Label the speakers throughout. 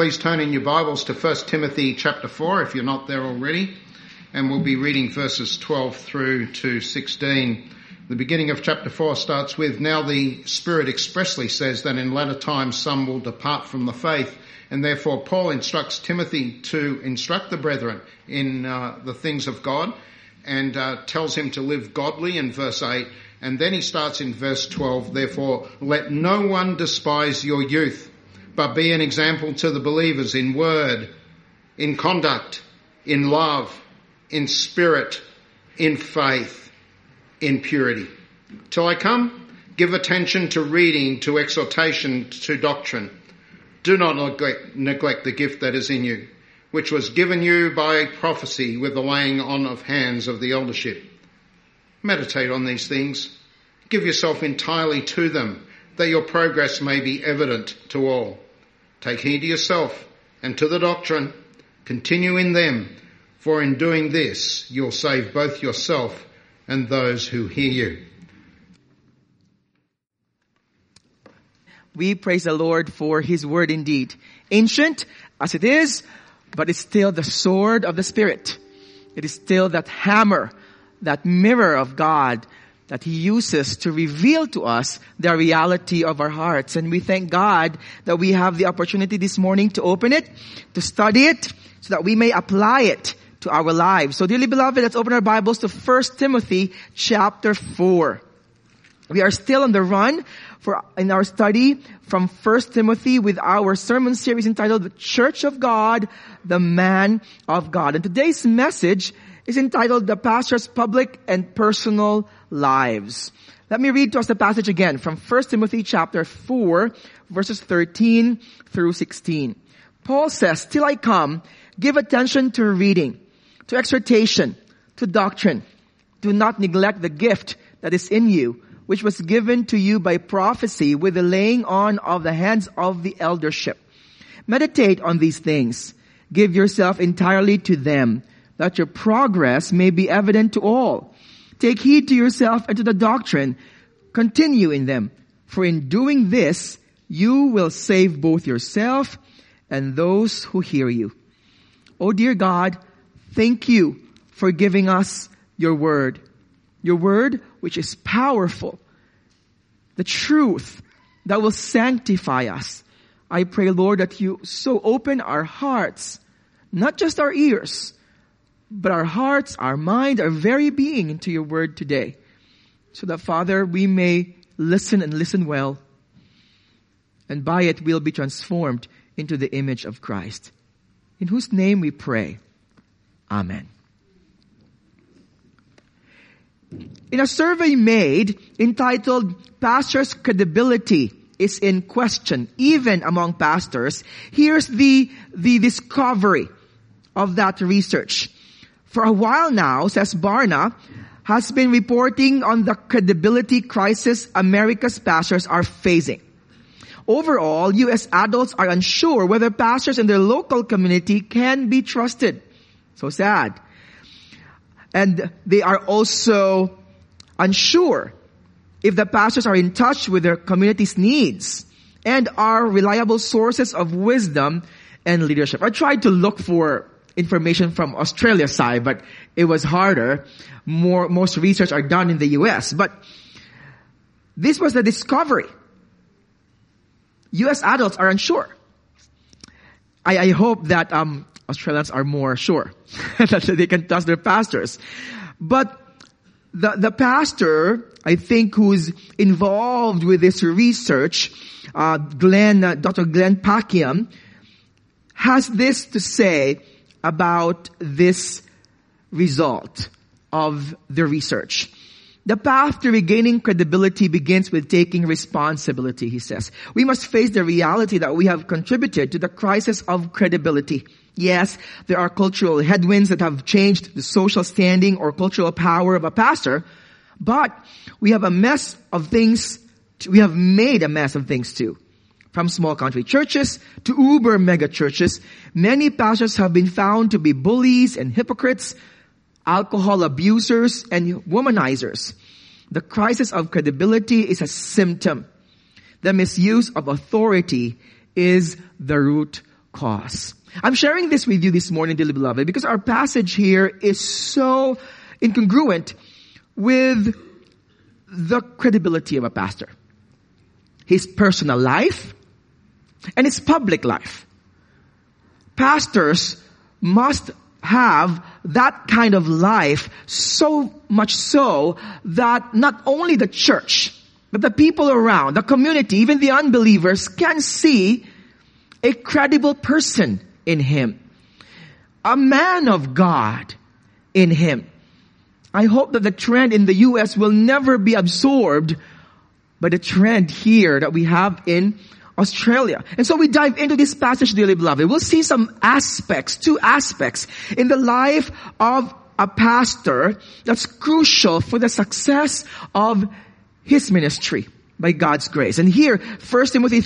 Speaker 1: Please turn in your Bibles to 1 Timothy chapter 4 if you're not there already. And we'll be reading verses 12 through to 16. The beginning of chapter 4 starts with, "Now the Spirit expressly says that in latter times some will depart from the faith." And therefore Paul instructs Timothy to instruct the brethren in the things of God, and tells him to live godly in verse 8. And then he starts in verse 12, "Therefore let no one despise your youth, but be an example to the believers in word, in conduct, in love, in spirit, in faith, in purity. Till I come, give attention to reading, to exhortation, to doctrine. Do not neglect the gift that is in you, which was given you by prophecy with the laying on of hands of the eldership. Meditate on these things. Give yourself entirely to them, that your progress may be evident to all. Take heed to yourself and to the doctrine. Continue in them, for in doing this you'll save both yourself and those who hear you."
Speaker 2: We praise the Lord for His word indeed. Ancient as it is, but it's still the sword of the Spirit. It is still that hammer, that mirror of God that He uses to reveal to us the reality of our hearts. And we thank God that we have the opportunity this morning to open it, to study it, so that we may apply it to our lives. So dearly beloved, let's open our Bibles to 1 Timothy chapter 4. We are still on the run in our study from 1 Timothy with our sermon series entitled The Church of God, the Man of God. And today's message is entitled The Pastor's Public and Personal Lives. Let me read to us the passage again from 1 Timothy chapter 4, verses 13 through 16. Paul says, "Till I come, give attention to reading, to exhortation, to doctrine. Do not neglect the gift that is in you, which was given to you by prophecy with the laying on of the hands of the eldership. Meditate on these things. Give yourself entirely to them, that your progress may be evident to all. Take heed to yourself and to the doctrine. Continue in them, for in doing this, you will save both yourself and those who hear you." Oh dear God, thank you for giving us your word which is powerful, the truth that will sanctify us. I pray, Lord, that you so open our hearts, not just our ears, but our hearts, our mind, our very being into your word today. So that, Father, we may listen and listen well. And by it, we'll be transformed into the image of Christ. In whose name we pray. Amen. In a survey made entitled "Pastors' Credibility is in Question, Even Among Pastors," here's the discovery of that research. For a while now, says Barna, has been reporting on the credibility crisis America's pastors are facing. Overall, U.S. adults are unsure whether pastors in their local community can be trusted. So sad. And they are also unsure if the pastors are in touch with their community's needs and are reliable sources of wisdom and leadership. I tried to look for information from Australia's side, but it was harder. Most research are done in the U.S. But this was the discovery. U.S. adults are unsure. I hope that Australians are more sure that they can trust their pastors. But the pastor, I think, who's involved with this research, Dr. Glenn Packiam, has this to say about this result of the research. The path to regaining credibility begins with taking responsibility, he says. We must face the reality that we have contributed to the crisis of credibility. Yes, there are cultural headwinds that have changed the social standing or cultural power of a pastor, but we have made a mess of things too. From small country churches to uber mega churches, many pastors have been found to be bullies and hypocrites, alcohol abusers and womanizers. The crisis of credibility is a symptom. The misuse of authority is the root cause. I'm sharing this with you this morning, dearly beloved, because our passage here is so incongruent with the credibility of a pastor. His personal life and his public life. Pastors must have that kind of life, so much so that not only the church, but the people around, the community, even the unbelievers can see a credible person in him. A man of God in him. I hope that the trend in the U.S. will never be absorbed by the trend here that we have in Australia. And so we dive into this passage, dearly beloved. We'll see some aspects, two aspects in the life of a pastor that's crucial for the success of his ministry by God's grace. And here, 1 Timothy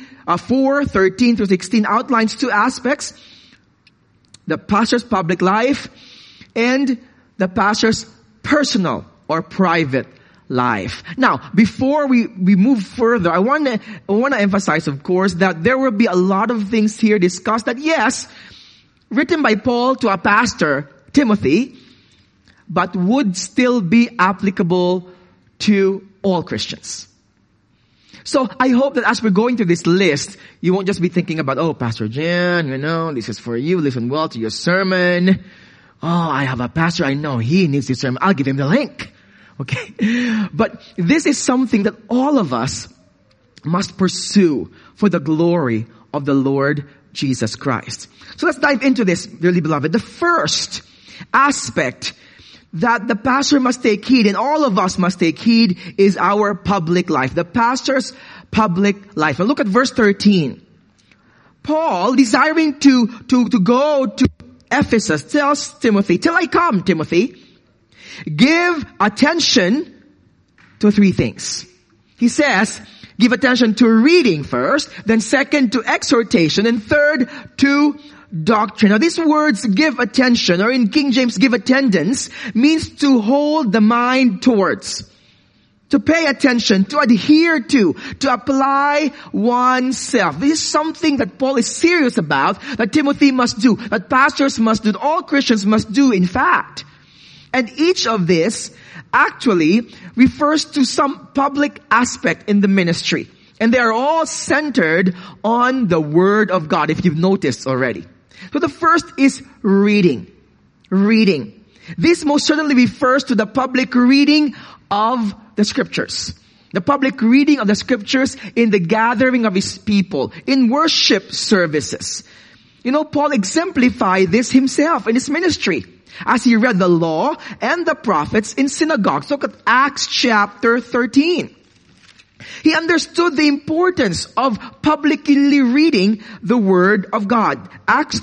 Speaker 2: 4:13 through 16 outlines two aspects. The pastor's public life and the pastor's personal or private life. Now, before we move further, I want to emphasize, of course, that there will be a lot of things here discussed that, yes, written by Paul to a pastor, Timothy, but would still be applicable to all Christians. So I hope that as we're going through this list, you won't just be thinking about, oh, Pastor Jen, this is for you, listen well to your sermon. Oh, I have a pastor, I know he needs this sermon, I'll give him the link. Okay? But this is something that all of us must pursue for the glory of the Lord Jesus Christ. So let's dive into this, dearly beloved. The first aspect that the pastor must take heed, and all of us must take heed, is our public life. The pastor's public life. And look at verse 13. Paul, desiring to go to Ephesus, tells Timothy, till I come, Timothy, give attention to three things. He says, give attention to reading first, then second to exhortation, and third to doctrine. Now these words, give attention, or in King James, give attendance, means to hold the mind towards, to pay attention, to adhere to apply oneself. This is something that Paul is serious about, that Timothy must do, that pastors must do, that all Christians must do, in fact. And each of this actually refers to some public aspect in the ministry. And they are all centered on the Word of God, if you've noticed already. So the first is reading. Reading. This most certainly refers to the public reading of the Scriptures. The public reading of the Scriptures in the gathering of his people, in worship services. Paul exemplified this himself in his ministry, as he read the law and the prophets in synagogues. Look at Acts chapter 13. He understood the importance of publicly reading the Word of God. Acts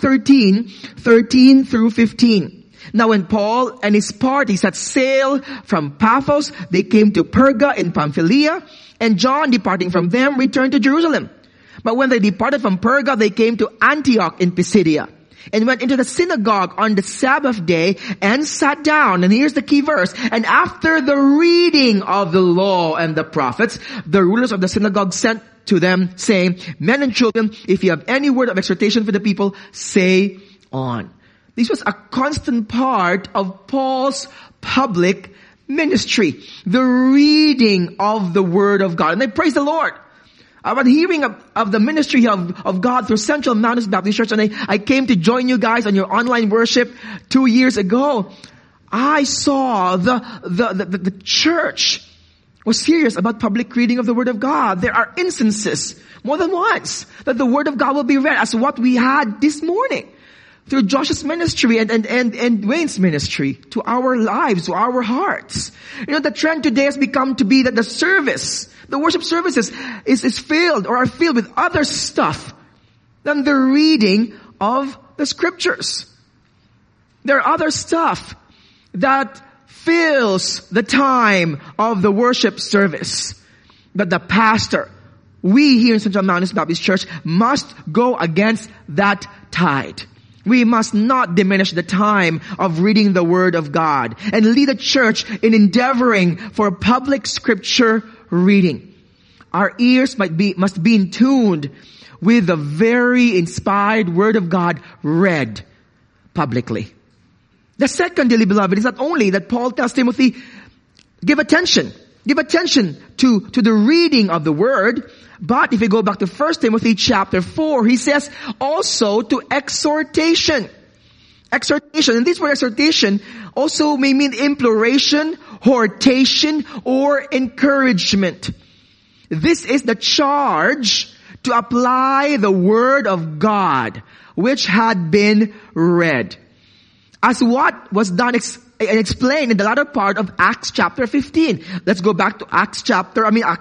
Speaker 2: 13 through 15. Now when Paul and his party set sail from Paphos, they came to Perga in Pamphylia, and John, departing from them, returned to Jerusalem. But when they departed from Perga, they came to Antioch in Pisidia, and went into the synagogue on the Sabbath day and sat down. And here's the key verse. And after the reading of the law and the prophets, the rulers of the synagogue sent to them, saying, men and children, if you have any word of exhortation for the people, say on. This was a constant part of Paul's public ministry. The reading of the Word of God. And I praise the Lord. About hearing of the ministry of God through Central Mountains Baptist Church, and I came to join you guys on your online worship 2 years ago. I saw the church was serious about public reading of the Word of God. There are instances, more than once, that the Word of God will be read, as what we had this morning through Josh's ministry and Wayne's ministry to our lives, to our hearts. The trend today has become to be that the worship services is filled or are filled with other stuff than the reading of the Scriptures. There are other stuff that fills the time of the worship service. But the pastor, we here in Central Mountains Baptist Church, must go against that tide. We must not diminish the time of reading the Word of God and lead the church in endeavoring for public Scripture reading. our ears must be in tuned with the very inspired Word of God read publicly. The second, dearly beloved, is not only that Paul tells Timothy, give attention to the reading of the Word, but if you go back to 1 Timothy chapter 4, he says also to exhortation. Exhortation, and this word exhortation also may mean imploration, hortation, or encouragement. This is the charge to apply the Word of God, which had been read. As what was done and explained in the latter part of Acts chapter 15. Let's go back to Acts chapter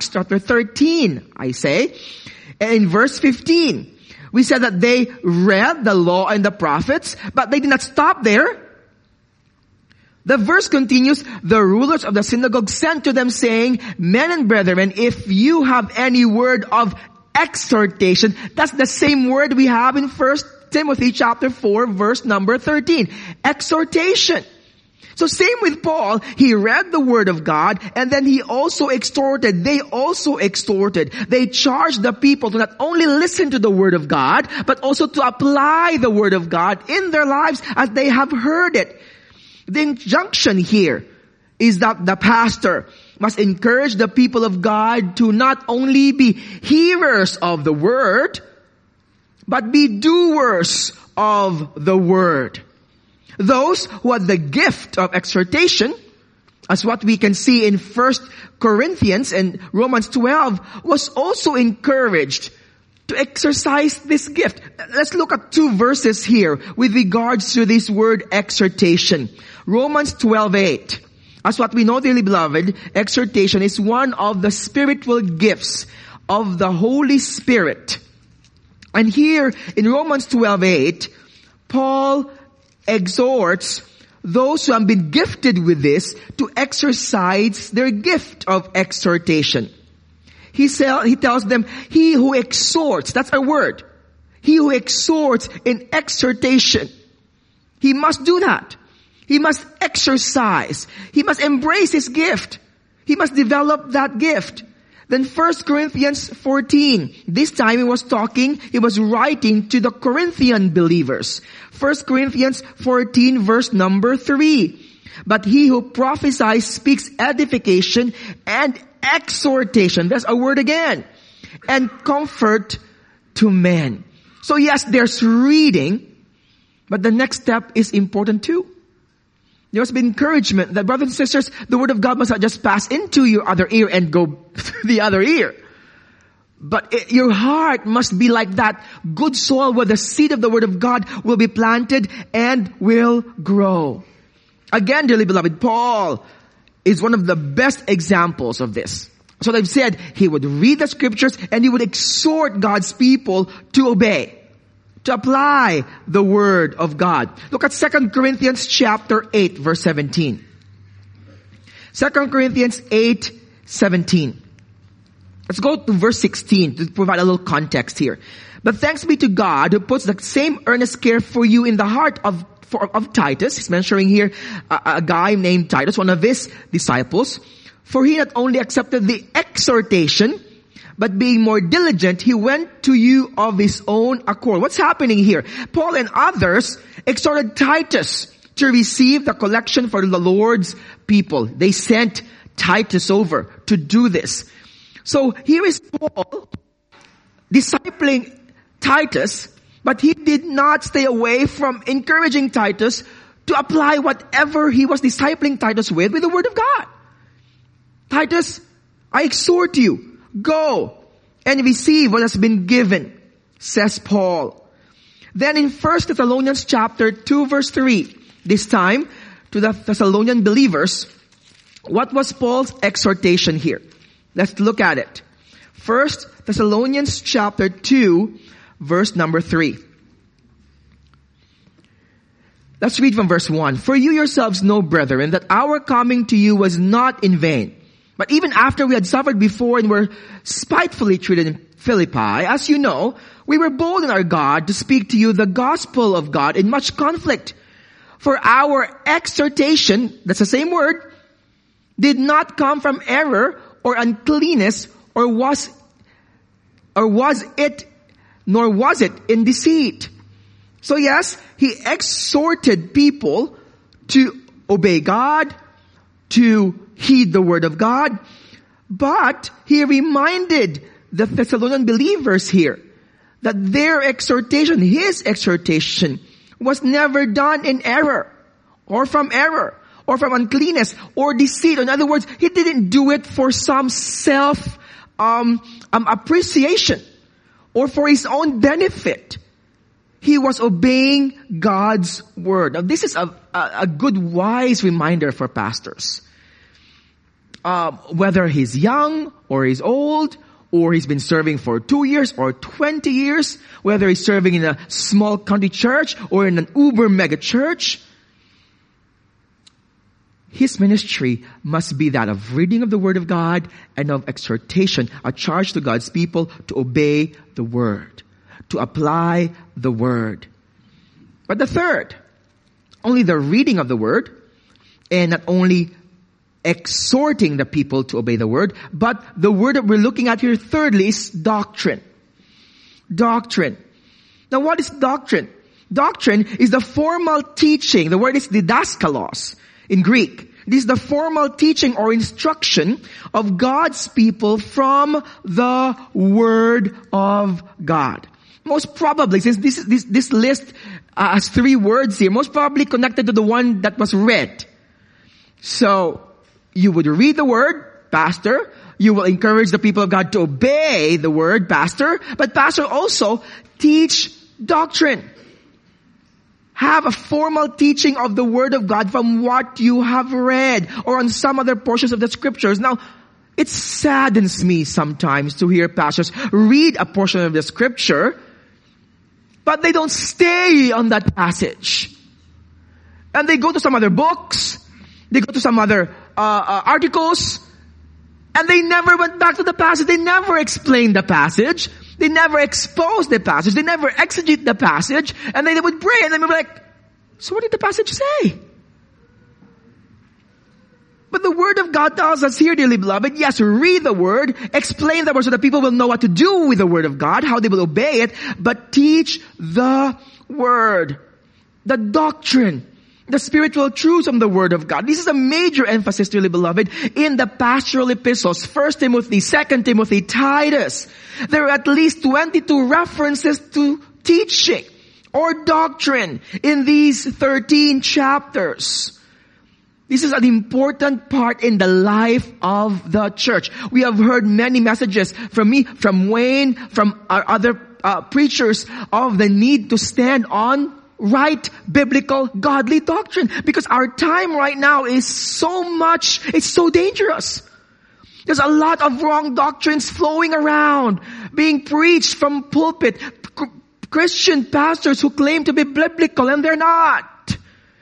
Speaker 2: 13, I say. And in verse 15, we said that they read the law and the prophets, but they did not stop there. The verse continues, the rulers of the synagogue sent to them saying, men and brethren, if you have any word of exhortation, that's the same word we have in 1 Timothy chapter 4, verse number 13. Exhortation. So same with Paul, he read the Word of God and then he also exhorted. They also exhorted. They charged the people to not only listen to the Word of God, but also to apply the Word of God in their lives as they have heard it. The injunction here is that the pastor must encourage the people of God to not only be hearers of the Word, but be doers of the Word. Those who had the gift of exhortation, as what we can see in 1 Corinthians and Romans 12, was also encouraged to exercise this gift. Let's look at two verses here with regards to this word exhortation. Romans 12:8. As what we know, dearly beloved, exhortation is one of the spiritual gifts of the Holy Spirit. And here in Romans 12:8, Paul exhorts those who have been gifted with this to exercise their gift of exhortation. He tells them, he who exhorts, that's a word. He who exhorts in exhortation, he must do that. He must exercise. He must embrace his gift. He must develop that gift. Then 1 Corinthians 14. This time he was writing to the Corinthian believers. 1 Corinthians 14 verse number 3. But he who prophesies speaks edification and exhortation. That's a word again. And comfort to men. So yes, there's reading, but the next step is important too. There must be encouragement that, brothers and sisters, the Word of God must not just pass into your other ear and go through the other ear. But your heart must be like that good soil where the seed of the Word of God will be planted and will grow. Again, dearly beloved, Paul is one of the best examples of this. So they've said he would read the scriptures and he would exhort God's people to obey, to apply the Word of God. Look at 2 Corinthians chapter 8 verse 17. 2 Corinthians 8:17. Let's go to verse 16 to provide a little context here. But thanks be to God who puts the same earnest care for you in the heart of Titus. He's mentioning here a guy named Titus, one of his disciples. For he not only accepted the exhortation, but being more diligent, he went to you of his own accord. What's happening here? Paul and others exhorted Titus to receive the collection for the Lord's people. They sent Titus over to do this. So here is Paul discipling Titus, but he did not stay away from encouraging Titus to apply whatever he was discipling Titus with the Word of God. Titus, I exhort you, go and receive what has been given, says Paul. Then in 1 Thessalonians chapter 2 verse 3, this time to the Thessalonian believers, what was Paul's exhortation here? Let's look at it. 1 Thessalonians chapter 2 verse number 3. Let's read from verse 1. For you yourselves know, brethren, that our coming to you was not in vain. But even after we had suffered before and were spitefully treated in Philippi, as you know, we were bold in our God to speak to you the gospel of God in much conflict. For our exhortation, that's the same word, did not come from error or uncleanness or was nor was it in deceit. So yes, he exhorted people to obey God, to heed the word of God, but he reminded the Thessalonian believers here that their exhortation, his exhortation, was never done in error, or from uncleanness, or deceit. In other words, he didn't do it for some self appreciation or for his own benefit. He was obeying God's word. Now this is a good, wise reminder for pastors. Whether he's young or he's old, or he's been serving for 2 years or 20 years, whether he's serving in a small country church or in an uber mega church, his ministry must be that of reading of the word of God and of exhortation, a charge to God's people to obey the word, to apply the word. But the third, only the reading of the word, and not only exhorting the people to obey the word, but the word that we're looking at here thirdly is doctrine. Doctrine. Now what is doctrine? Doctrine is the formal teaching. The word is didaskalos in Greek. This is the formal teaching or instruction of God's people from the word of God. Most probably, since this list has 3 words here, most probably connected to the one that was read. So, you would read the word, pastor. You will encourage the people of God to obey the word, pastor. But pastor also teach doctrine. Have a formal teaching of the word of God from what you have read or on some other portions of the scriptures. Now, it saddens me sometimes to hear pastors read a portion of the scripture, but they don't stay on that passage. And they go to some other books, they go to some other articles, and they never went back to the passage. They never explained the passage. They never exposed the passage. They never exegete the passage. And then they would pray and they would be like, so what did the passage say? But the word of God tells us here, dearly beloved, yes, read the word, explain the word so that people will know what to do with the word of God, how they will obey it, but teach the word, the doctrine, the spiritual truths from the word of God. This is a major emphasis, dearly beloved, in the pastoral epistles, 1 Timothy, 2 Timothy, Titus. There are at least 22 references to teaching or doctrine in these 13 chapters. This is an important part in the life of the church. We have heard many messages from me, from Wayne, from our other preachers of the need to stand on right biblical godly doctrine, because our time right now is it's so dangerous. There's a lot of wrong doctrines flowing around, being preached from pulpit. Christian pastors who claim to be biblical and they're not.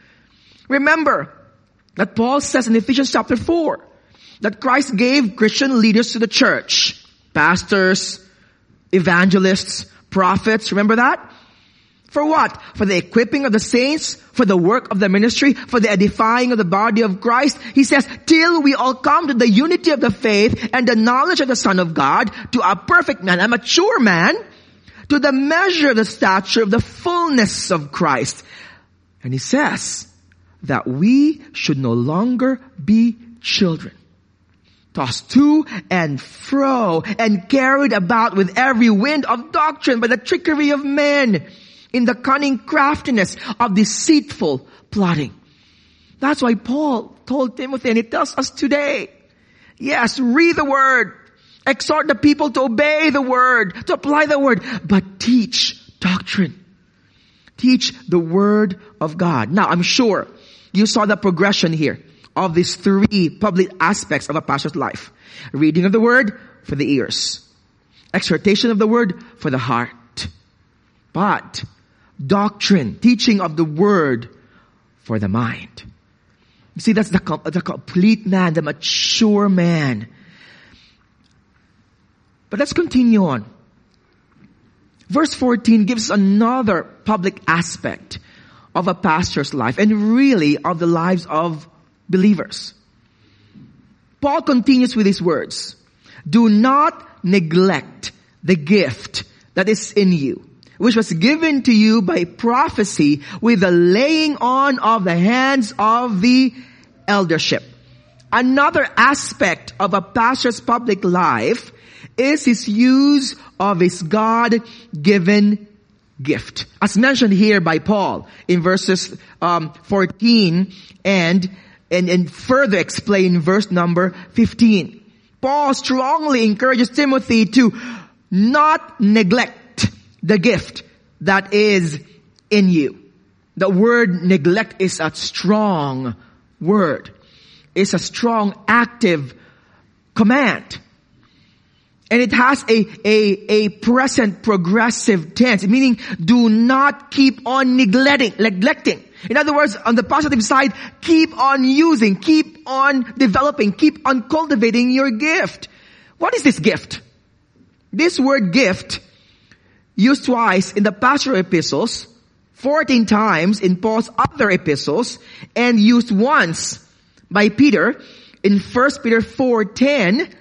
Speaker 2: Remember that Paul says in Ephesians chapter 4 that Christ gave Christian leaders to the church. Pastors, evangelists, prophets. Remember that? For what? For the equipping of the saints, for the work of the ministry, for the edifying of the body of Christ. He says, till we all come to the unity of the faith and the knowledge of the Son of God, to a perfect man, a mature man, to the measure of the stature of the fullness of Christ. And he says that we should no longer be children, tossed to and fro and carried about with every wind of doctrine by the trickery of men, in the cunning craftiness of deceitful plotting. That's why Paul told Timothy, and he tells us today, yes, read the word, exhort the people to obey the word, to apply the word, but teach doctrine. Teach the word of God. Now, I'm sure you saw the progression here of these 3 public aspects of a pastor's life. Reading of the word for the ears. Exhortation of the word for the heart. But doctrine, teaching of the word for the mind. You see, that's the complete man, the mature man. But let's continue on. Verse 14 gives another public aspect of a pastor's life, and really of the lives of believers. Paul continues with these words. Do not neglect the gift that is in you, which was given to you by prophecy with the laying on of the hands of the eldership. Another aspect of a pastor's public life is his use of his God-given gift. As mentioned here by Paul in verses 14 and further explained in verse number 15. Paul strongly encourages Timothy to not neglect the gift that is in you. The word neglect is a strong word. It's a strong active command. And it has a present progressive tense, meaning do not keep on neglecting. In other words, on the positive side, keep on using, keep on developing, keep on cultivating your gift. What is this gift? This word gift, used twice in the pastoral epistles, 14 times in Paul's other epistles, and used once by Peter in 1 Peter 4:10,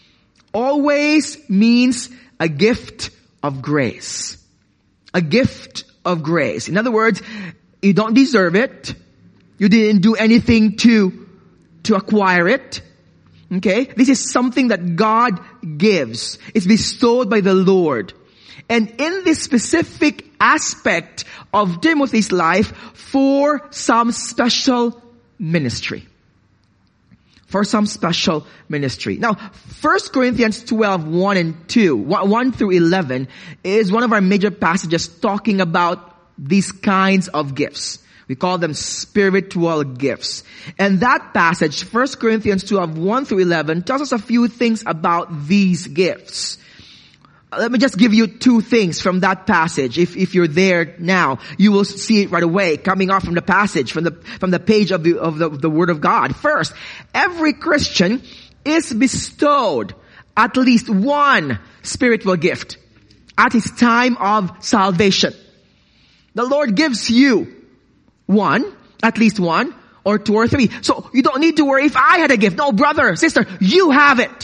Speaker 2: always means a gift of grace. A gift of grace. In other words, you don't deserve it. You didn't do anything to acquire it. Okay? This is something that God gives. It's bestowed by the Lord. And in this specific aspect of Timothy's life, for some special ministry. For some special ministry. Now, 1 Corinthians 12, 1 and 2, 1 through 11 is one of our major passages talking about these kinds of gifts. We call them spiritual gifts. And that passage, 1 Corinthians 12, 1 through 11, tells us a few things about these gifts. Let me just give you two things from that passage. If you're there now, you will see it right away, coming off from the passage, from the page of the Word of God. First, every Christian is bestowed at least one spiritual gift at his time of salvation. The Lord gives you one, at least one, or two or three. So you don't need to worry if I had a gift. No, brother, sister, you have it.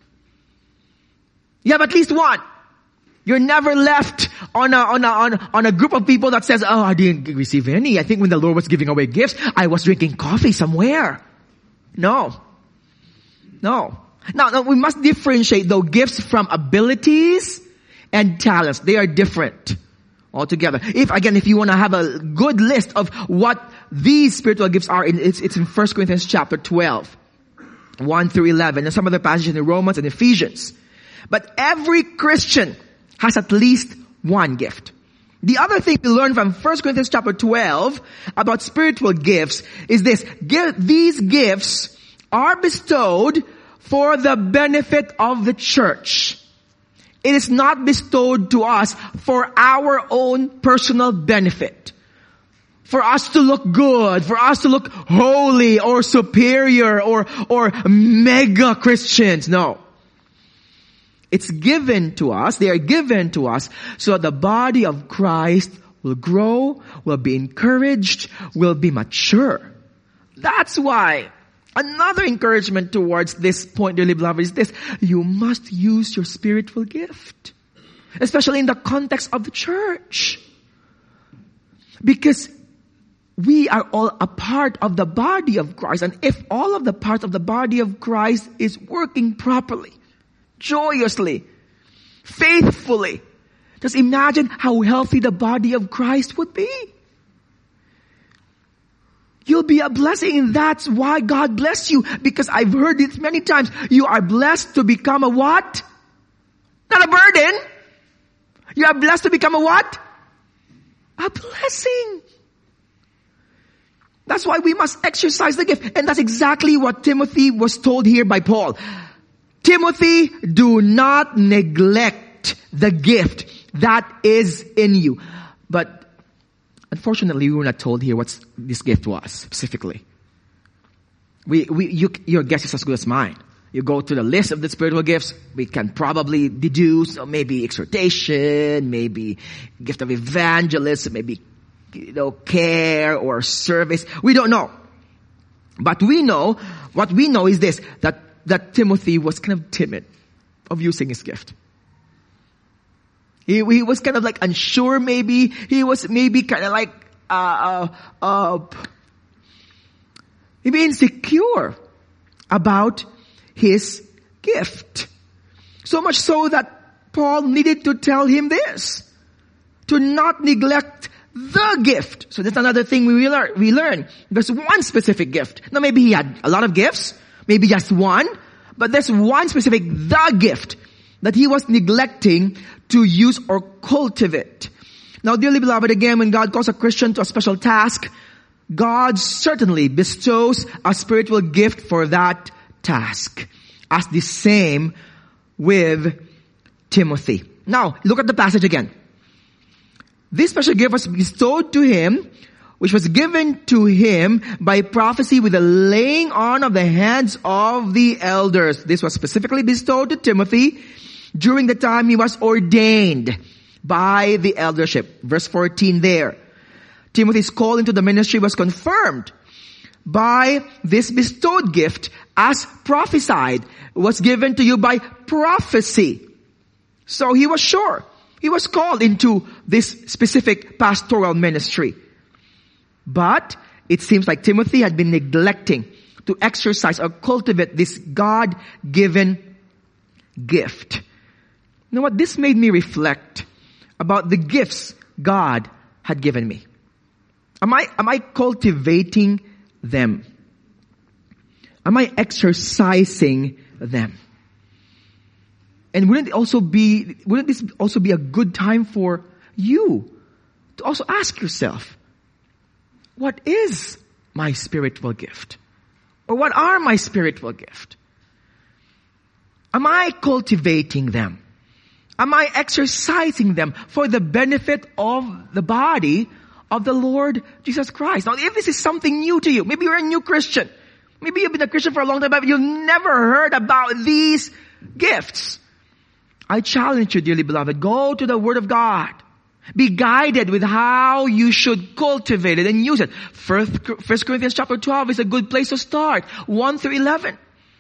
Speaker 2: You have at least one. You're never left on a group of people that says, oh, I didn't receive any. I think when the Lord was giving away gifts, I was drinking coffee somewhere. No. Now, we must differentiate though gifts from abilities and talents. They are different altogether. If you want to have a good list of what these spiritual gifts are, it's in 1 Corinthians chapter 12, 1 through 11, and some other passages in Romans and Ephesians. But every Christian has at least one gift. The other thing we learn from 1 Corinthians chapter 12 about spiritual gifts is this. These gifts are bestowed for the benefit of the church. It is not bestowed to us for our own personal benefit. For us to look good, for us to look holy or superior or mega Christians. No. It's given to us, they are given to us so that the body of Christ will grow, will be encouraged, will be mature. That's why another encouragement towards this point, dearly beloved, is this. You must use your spiritual gift. Especially in the context of the church. Because we are all a part of the body of Christ. And if all of the parts of the body of Christ is working properly, joyously, faithfully, just imagine how healthy the body of Christ would be. You'll be a blessing, and that's why God bless you. Because I've heard it many times. You are blessed to become a what? Not a burden. You are blessed to become a what? A blessing. That's why we must exercise the gift. And that's exactly what Timothy was told here by Paul. Timothy, do not neglect the gift that is in you. But unfortunately, we were not told here what this gift was specifically. Your guess is as good as mine. You go to the list of the spiritual gifts, we can probably deduce maybe exhortation, maybe gift of evangelism, maybe care or service. We don't know. But what we know is this, that Timothy was kind of timid of using his gift. He was kind of like unsure maybe. He was maybe kind of like, maybe insecure about his gift. So much so that Paul needed to tell him this. To not neglect the gift. So that's another thing we learn. There's one specific gift. Now maybe he had a lot of gifts. Maybe just one. But there's one specific, the gift, that he was neglecting to use or cultivate. Now dearly beloved, again, when God calls a Christian to a special task, God certainly bestows a spiritual gift for that task. As the same with Timothy. Now, look at the passage again. This special gift was bestowed to him, which was given to him by prophecy with the laying on of the hands of the elders. This was specifically bestowed to Timothy during the time he was ordained by the eldership. Verse 14 there. Timothy's call into the ministry was confirmed by this bestowed gift as prophesied. It was given to you by prophecy. So he was sure. He was called into this specific pastoral ministry. But it seems like Timothy had been neglecting to exercise or cultivate this God-given gift. You know what? This made me reflect about the gifts God had given me. Am I cultivating them? Am I exercising them? And wouldn't this also be a good time for you to also ask yourself, what is my spiritual gift? Or what are my spiritual gift? Am I cultivating them? Am I exercising them for the benefit of the body of the Lord Jesus Christ? Now, if this is something new to you, maybe you're a new Christian. Maybe you've been a Christian for a long time, but you've never heard about these gifts. I challenge you, dearly beloved, go to the Word of God. Be guided with how you should cultivate it and use it. 1 Corinthians chapter 12 is a good place to start. 1 through 11.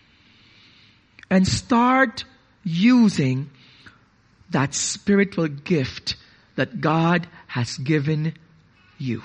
Speaker 2: And start using that spiritual gift that God has given you.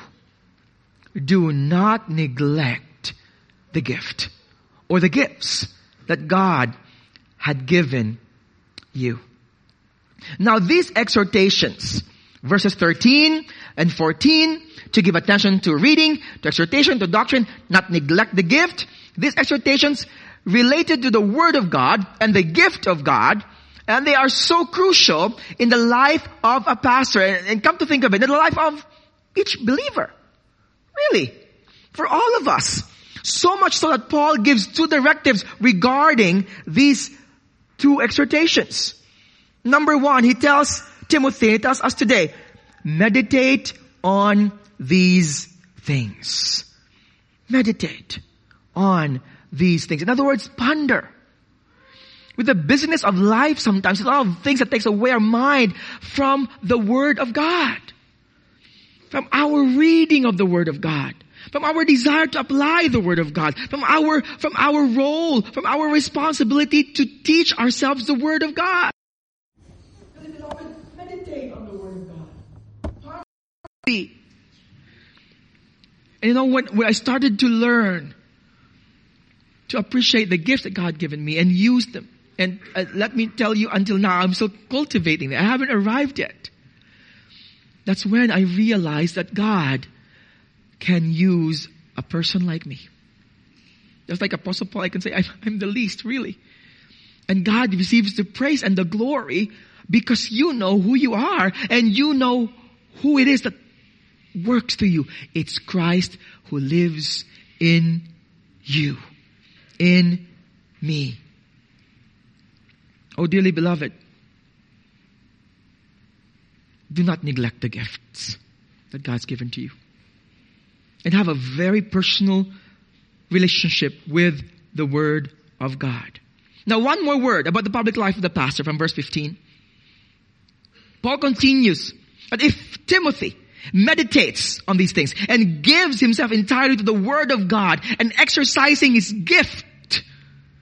Speaker 2: Do not neglect the gift or the gifts that God had given you. Now these exhortations, verses 13 and 14, to give attention to reading, to exhortation, to doctrine, not neglect the gift. These exhortations related to the Word of God and the gift of God, and they are so crucial in the life of a pastor. And come to think of it, in the life of each believer. Really. For all of us. So much so that Paul gives two directives regarding these two exhortations. Number one, he tells Timothy, he tells us today, meditate on these things. Meditate on these things. In other words, ponder. With the busyness of life sometimes, a lot of things that takes away our mind from the Word of God. From our reading of the Word of God. From our desire to apply the Word of God. From our role, from our responsibility to teach ourselves the Word of God. Meditate on the Word of God. And you know, when I started to learn to appreciate the gifts that God given me and use them, and let me tell you, until now, I'm still cultivating them. I haven't arrived yet. That's when I realized that God can use a person like me. Just like Apostle Paul, I can say, I'm the least, really. And God receives the praise and the glory because you know who you are and you know who it is that works through you. It's Christ who lives in you. In me. Oh, dearly beloved, do not neglect the gifts that God's given to you. And have a very personal relationship with the Word of God. Now, one more word about the public life of the pastor from verse 15. Paul continues that if Timothy meditates on these things and gives himself entirely to the Word of God and exercising his gift,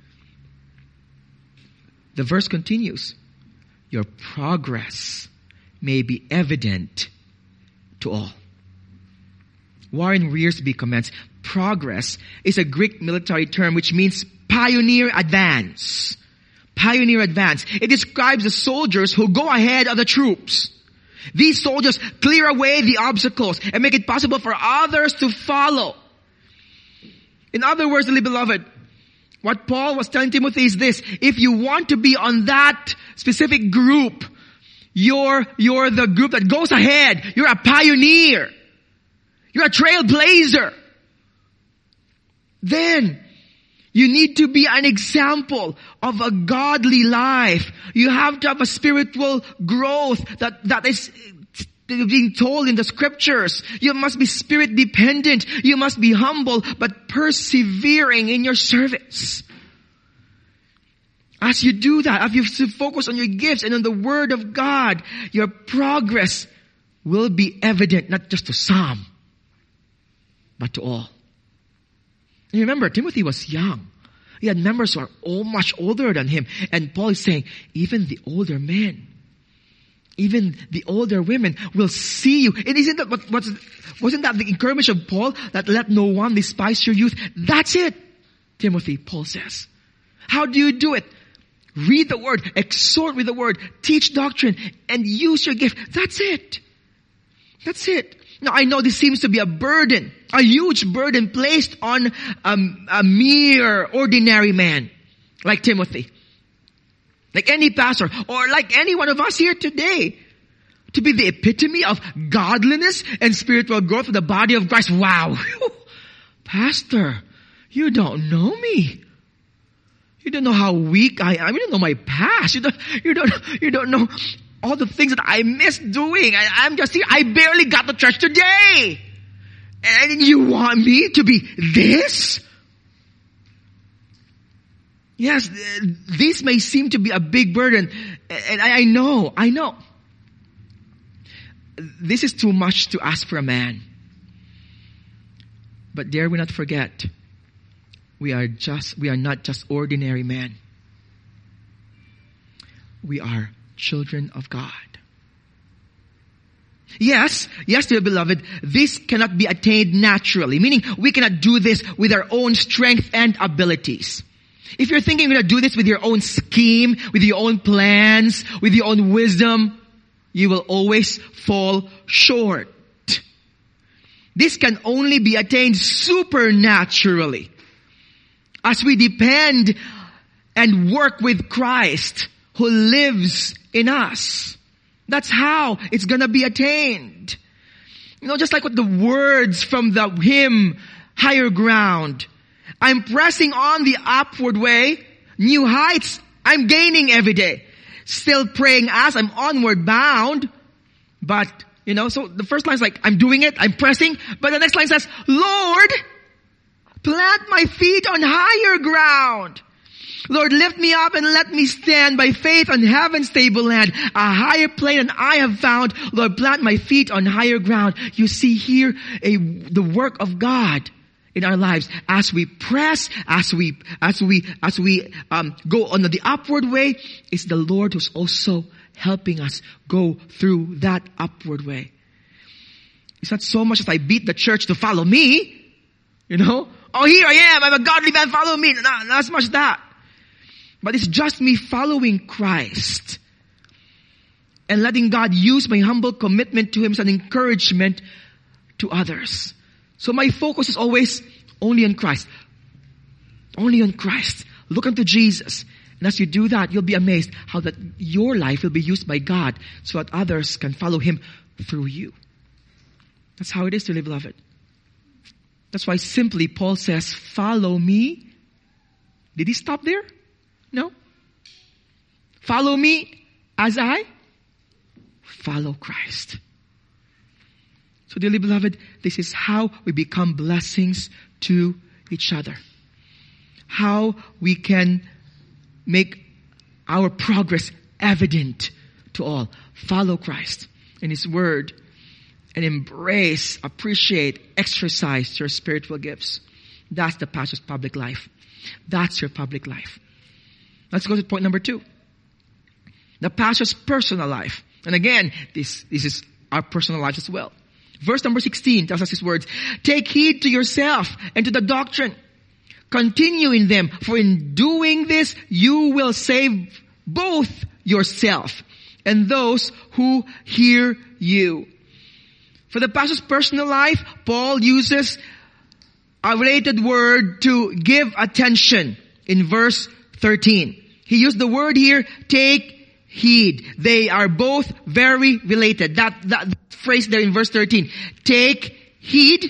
Speaker 2: the verse continues, your progress may be evident to all. Warren Wiersbe comments, progress is a Greek military term which means pioneer advance. Pioneer advance. It describes the soldiers who go ahead of the troops. These soldiers clear away the obstacles and make it possible for others to follow. In other words, dearly beloved, what Paul was telling Timothy is this: if you want to be on that specific group, you're the group that goes ahead. You're a pioneer. You're a trailblazer. Then, you need to be an example of a godly life. You have to have a spiritual growth that is being told in the scriptures. You must be spirit dependent. You must be humble, but persevering in your service. As you do that, as you focus on your gifts and on the Word of God, your progress will be evident not just to some, but to all. And remember, Timothy was young. He had members who are much older than him. And Paul is saying, even the older men, even the older women will see you. And isn't that wasn't that the encouragement of Paul, that let no one despise your youth? That's it, Timothy, Paul says. How do you do it? Read the Word, exhort with the Word, teach doctrine, and use your gift. That's it. That's it. Now, I know this seems to be a burden, a huge burden placed on a mere ordinary man like Timothy, like any pastor, or like any one of us here today, to be the epitome of godliness and spiritual growth for the body of Christ. Wow. Pastor, you don't know me. You don't know how weak I am. You don't know my past. You don't know all the things that I miss doing. I'm just here. I barely got to church today. And you want me to be this? Yes, this may seem to be a big burden. And I know. This is too much to ask for a man. But dare we not forget, we are not just ordinary men. We are children of God. Yes, dear beloved, this cannot be attained naturally, meaning we cannot do this with our own strength and abilities. If you're thinking you're going to do this with your own scheme, with your own plans, with your own wisdom, you will always fall short. This can only be attained supernaturally as we depend and work with Christ who lives in us. That's how it's gonna be attained. You know, just like what the words from the hymn, Higher Ground. I'm pressing on the upward way, new heights I'm gaining every day. Still praying as I'm onward bound. But, so the first line is like, I'm doing it, I'm pressing. But the next line says, Lord, plant my feet on higher ground. Lord, lift me up and let me stand by faith on heaven's stable land, a higher plane than I have found. Lord, plant my feet on higher ground. You see here the work of God in our lives as we press, as we go on the upward way. It's the Lord who's also helping us go through that upward way. It's not so much as I beat the church to follow me, Oh, here I am. I'm a godly man. Follow me. Not as much that. But it's just me following Christ and letting God use my humble commitment to Him as an encouragement to others. So my focus is always only on Christ. Only on Christ. Look unto Jesus. And as you do that, you'll be amazed how that your life will be used by God so that others can follow Him through you. That's how it is to live, beloved. That's why simply Paul says, follow me. Did he stop there? No. Follow me as I follow Christ. So dearly beloved, this is how we become blessings to each other. How we can make our progress evident to all. Follow Christ and His Word and embrace, appreciate, exercise your spiritual gifts. That's the pastor's public life. That's your public life. Let's go to point number 2. The pastor's personal life. And again, this is our personal lives as well. Verse number 16 tells us these words. Take heed to yourself and to the doctrine. Continue in them, for in doing this, you will save both yourself and those who hear you. For the pastor's personal life, Paul uses a related word to give attention in verse 13. He used the word here, take heed. They are both very related. That phrase there in verse 13, take heed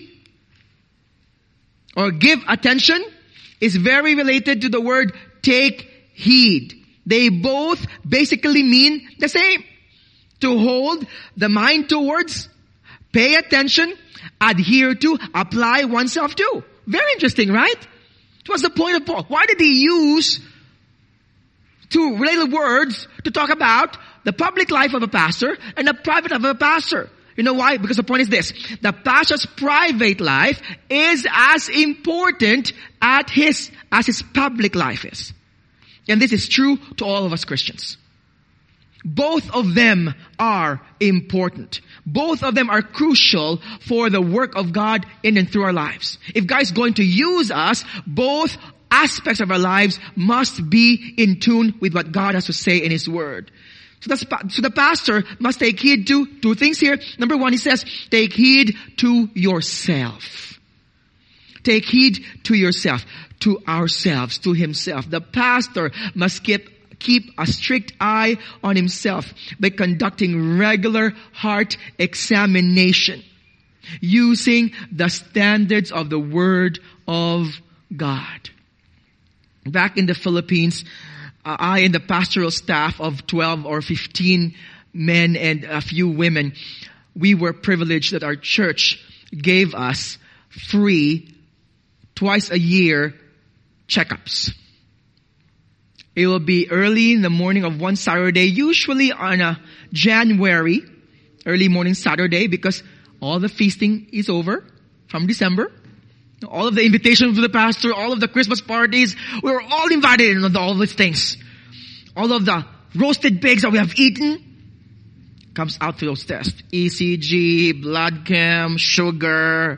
Speaker 2: or give attention, is very related to the word take heed. They both basically mean the same. To hold the mind towards, pay attention, adhere to, apply oneself to. Very interesting, right? What's the point of Paul? Why did he use two related words to talk about the public life of a pastor and the private life of a pastor? You know why? Because the point is this. The pastor's private life is as important as his public life is. And this is true to all of us Christians. Both of them are important. Both of them are crucial for the work of God in and through our lives. If God is going to use us, both aspects of our lives must be in tune with what God has to say in His Word. So the pastor must take heed to two things here. Number one, he says, take heed to yourself. Take heed to yourself, to ourselves, to himself. The pastor must keep a strict eye on himself by conducting regular heart examination, using the standards of the Word of God. Back in the Philippines, I and the pastoral staff of 12 or 15 men and a few women, we were privileged that our church gave us free twice a year checkups. It will be early in the morning of one Saturday, usually on a January, early morning Saturday, because all the feasting is over from December. All of the invitations to the pastor, all of the Christmas parties, we were all invited into all these things. All of the roasted pigs that we have eaten comes out through those tests. ECG, blood chem, sugar,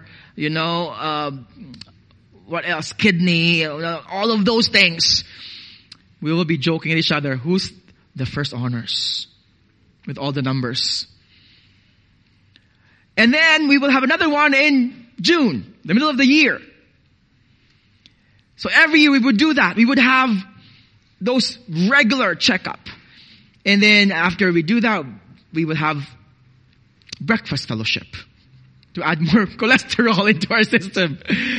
Speaker 2: what else? Kidney, all of those things. We will be joking at each other. Who's the first honors? With all the numbers. And then we will have another one in June, the middle of the year. So every year we would do that. We would have those regular checkup. And then after we do that, we would have breakfast fellowship to add more cholesterol into our system.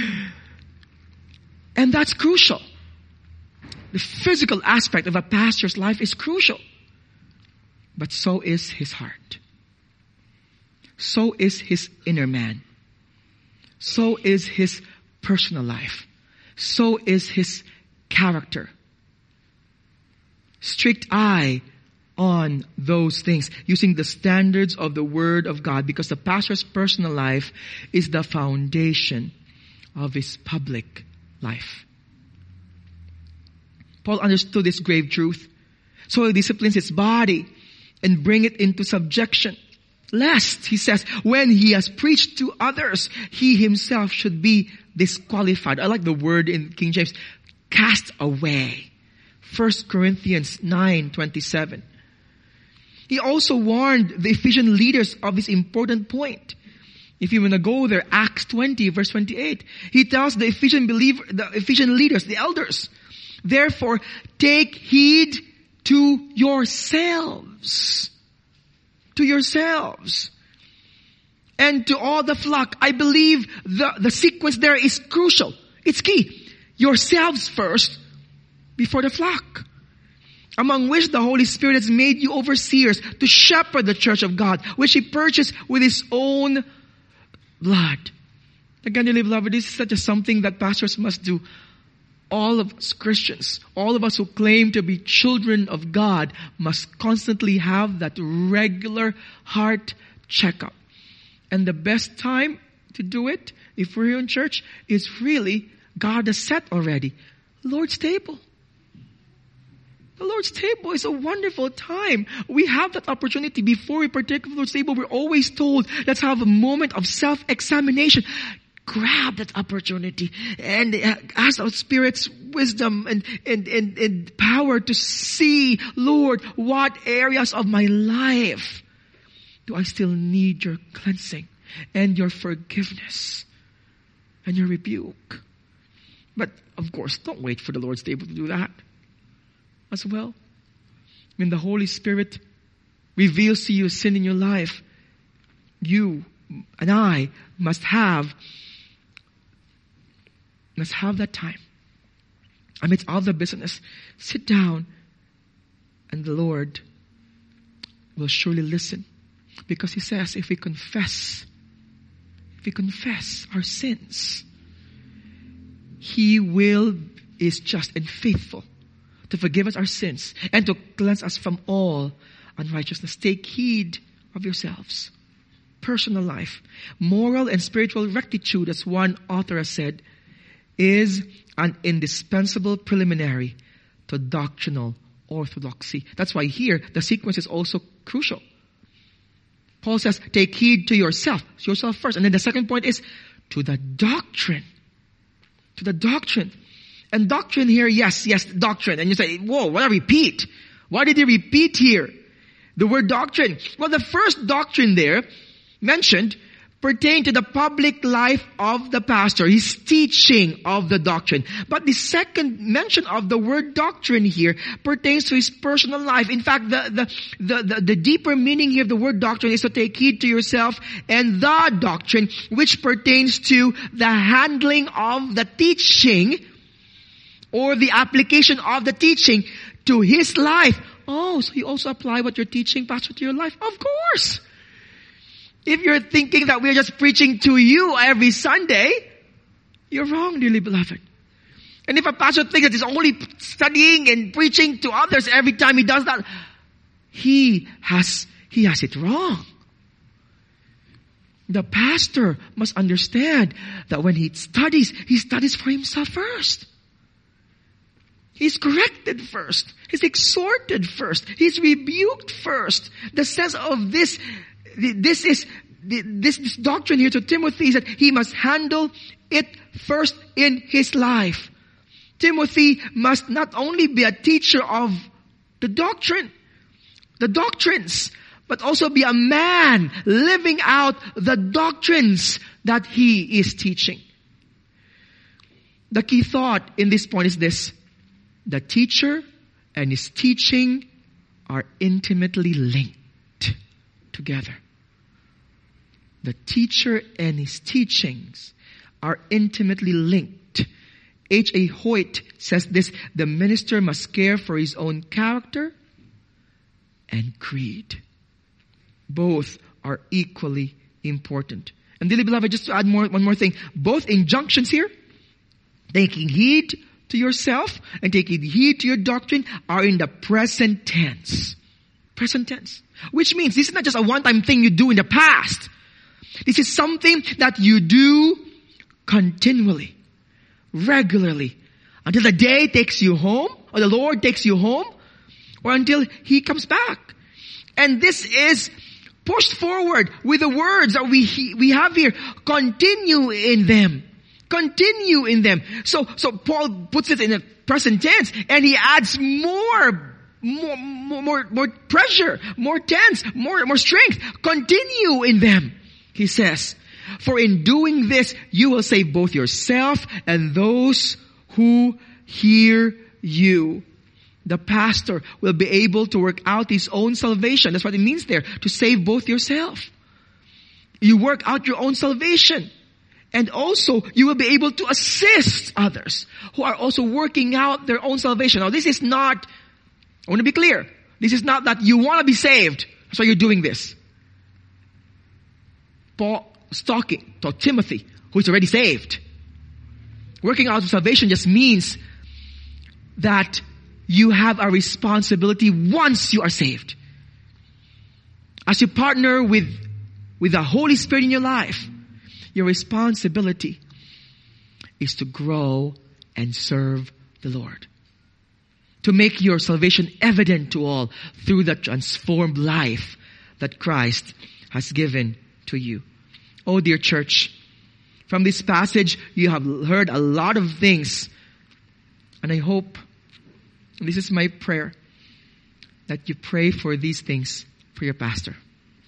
Speaker 2: And that's crucial. The physical aspect of a pastor's life is crucial. But so is his heart. So is his inner man. So is his personal life. So is his character. Strict eye on those things, using the standards of the Word of God, because the pastor's personal life is the foundation of his public life. Paul understood this grave truth, so he disciplines his body and bring it into subjection. Lest, he says, when he has preached to others, he himself should be disqualified. I like the word in King James, cast away. 1 Corinthians 9:27. He also warned the Ephesian leaders of this important point. If you want to go there, Acts 20, verse 28. He tells the Ephesian leaders, the elders, therefore, take heed to yourselves. To yourselves. And to all the flock. I believe the sequence there is crucial. It's key. Yourselves first before the flock. Among which the Holy Spirit has made you overseers to shepherd the church of God, which He purchased with His own blood. Again, dearly beloved, this is such a something that pastors must do. All of us Christians, all of us who claim to be children of God, must constantly have that regular heart checkup. And the best time to do it, if we're here in church, is really, God has set already, Lord's table. The Lord's table is a wonderful time. We have that opportunity before we partake of the Lord's table. We're always told, let's have a moment of self-examination. Grab that opportunity and ask our Spirit's wisdom and power to see, Lord, what areas of my life do I still need your cleansing and your forgiveness and your rebuke. But of course, don't wait for the Lord's table to do that as well. When the Holy Spirit reveals to you sin in your life, you and I must have that time. Amidst all the business, sit down and the Lord will surely listen. Because He says, if we confess our sins, He is just and faithful to forgive us our sins and to cleanse us from all unrighteousness. Take heed of yourselves. Personal life, moral and spiritual rectitude, as one author has said, is an indispensable preliminary to doctrinal orthodoxy. That's why here the sequence is also crucial. Paul says, take heed to yourself first. And then the second point is to the doctrine. To the doctrine. And doctrine here, yes, doctrine. And you say, whoa, what a repeat. Why did he repeat here the word doctrine? Well, the first doctrine there mentioned pertain to the public life of the pastor, his teaching of the doctrine. But the second mention of the word doctrine here pertains to his personal life. In fact, the deeper meaning here of the word doctrine is to take heed to yourself and the doctrine, which pertains to the handling of the teaching or the application of the teaching to his life. Oh, so you also apply what you're teaching, Pastor, to your life? Of course. If you're thinking that we're just preaching to you every Sunday, you're wrong, dearly beloved. And if a pastor thinks that he's only studying and preaching to others every time he does that, he has it wrong. The pastor must understand that when he studies for himself first. He's corrected first. He's exhorted first. He's rebuked first. The sense of this doctrine here to Timothy is that he must handle it first in his life. Timothy must not only be a teacher of the doctrines, but also be a man living out the doctrines that he is teaching. The key thought in this point is this: the teacher and his teaching are intimately linked together. The teacher and his teachings are intimately linked. H.A. Hoyt says this: the minister must care for his own character and creed. Both are equally important. And dearly beloved, just to add one more thing, both injunctions here, taking heed to yourself and taking heed to your doctrine, are in the present tense. Present tense. Which means this is not just a one-time thing you do in the past. This is something that you do continually, regularly, until the day takes you home, or the Lord takes you home, or until He comes back. And this is pushed forward with the words that we have here. Continue in them. Continue in them. So Paul puts it in the present tense, and he adds more pressure, more tense, more strength. Continue in them, he says. For in doing this, you will save both yourself and those who hear you. The pastor will be able to work out his own salvation. That's what it means there, to save both yourself. You work out your own salvation. And also, you will be able to assist others who are also working out their own salvation. Now, this is not, I want to be clear, this is not that you want to be saved, so you're doing this. Paul is talking to Timothy, who is already saved. Working out salvation just means that you have a responsibility once you are saved. As you partner with the Holy Spirit in your life, your responsibility is to grow and serve the Lord. to make your salvation evident to all through the transformed life that Christ has given to you. Oh, dear church, from this passage, you have heard a lot of things. And I hope, and this is my prayer, that you pray for these things for your pastor.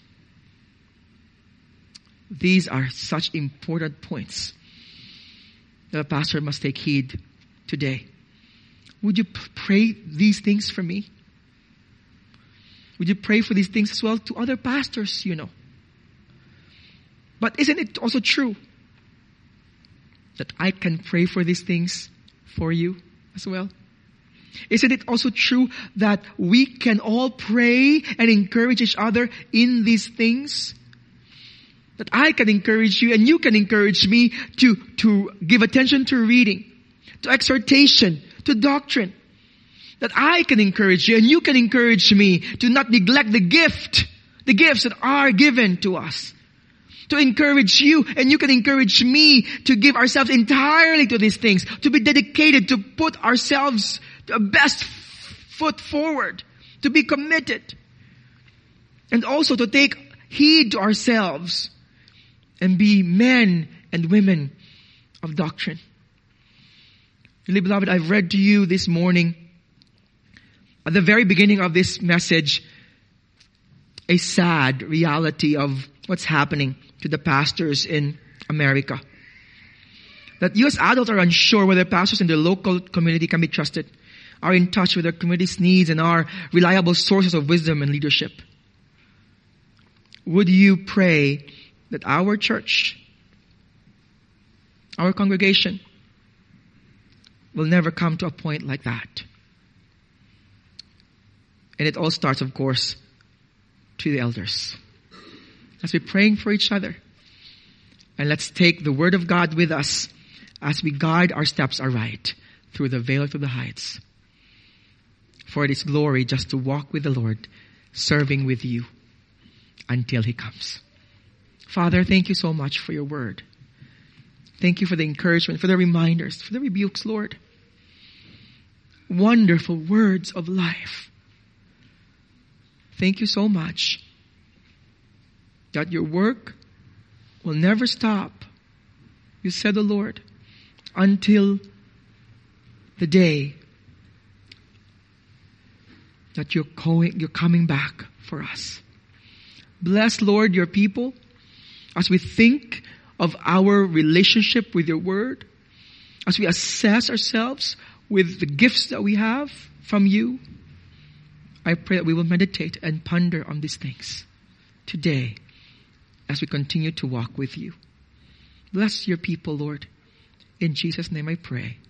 Speaker 2: These are such important points that a pastor must take heed today. Would you pray these things for me? Would you pray for these things as well to other pastors you know? But isn't it also true that I can pray for these things for you as well? Isn't it also true that we can all pray and encourage each other in these things? That I can encourage you and you can encourage me to give attention to reading, to exhortation, to doctrine. That I can encourage you and you can encourage me to not neglect the gifts that are given to us. To encourage you and you can encourage me to give ourselves entirely to these things. To be dedicated, to put ourselves the best foot forward. To be committed. And also to take heed to ourselves and be men and women of doctrine. Really beloved, I've read to you this morning, at the very beginning of this message, a sad reality of what's happening to the pastors in America. That you as adults are unsure whether pastors in the local community can be trusted, are in touch with their community's needs, and are reliable sources of wisdom and leadership. Would you pray that our church, our congregation, will never come to a point like that? And it all starts, of course, to the elders. Let's be praying for each other. And let's take the Word of God with us as we guide our steps aright through the vale to the heights. For it is glory just to walk with the Lord, serving with you until He comes. Father, thank you so much for your Word. Thank you for the encouragement, for the reminders, for the rebukes, Lord. Wonderful words of life. Thank you so much that your work will never stop, you said the Lord, until the day that you're coming back for us. Bless, Lord, your people as we think of our relationship with your word, as we assess ourselves with the gifts that we have from you. I pray that we will meditate and ponder on these things today as we continue to walk with you. Bless your people, Lord. In Jesus' name I pray.